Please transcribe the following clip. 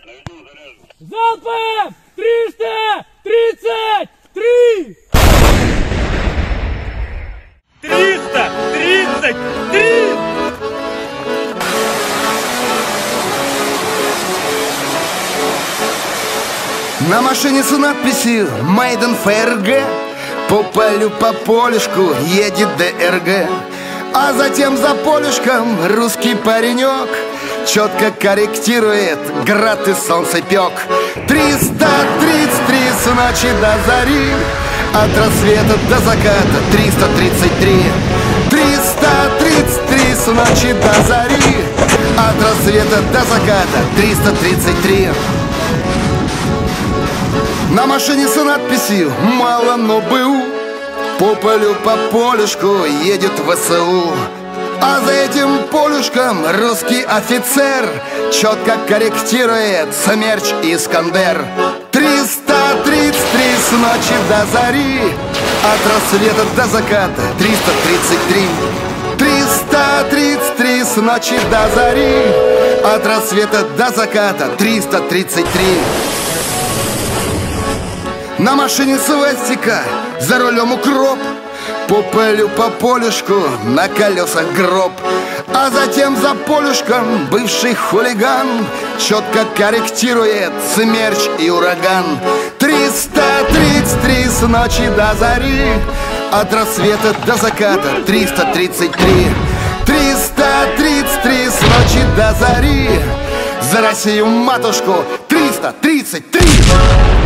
Залпом! 333! 333! На машине с надписью «Made ФРГ» по полю по полюшку едет ДРГ. А затем за полюшком русский паренек четко корректирует град и солнцепек. 333 с ночи до зари, от рассвета до заката 333. 333 с ночи до зари, от рассвета до заката 333. На машине с надписью «Мало, но БУ» по полю по полюшку едет ВСУ. А за этим полюшком русский офицер четко корректирует Смерч и Искандер. 333 с ночи до зари, от рассвета до заката 333. 333 с ночи до зари, от рассвета до заката 333. На машине свастика, за рулем укроп, по полю по полюшку, на колесах гроб. А затем за полюшком бывший хулиган четко корректирует Смерч и Ураган. 333 с ночи до зари, от рассвета до заката 333. 333 с ночи до зари, за Россию матушку 333.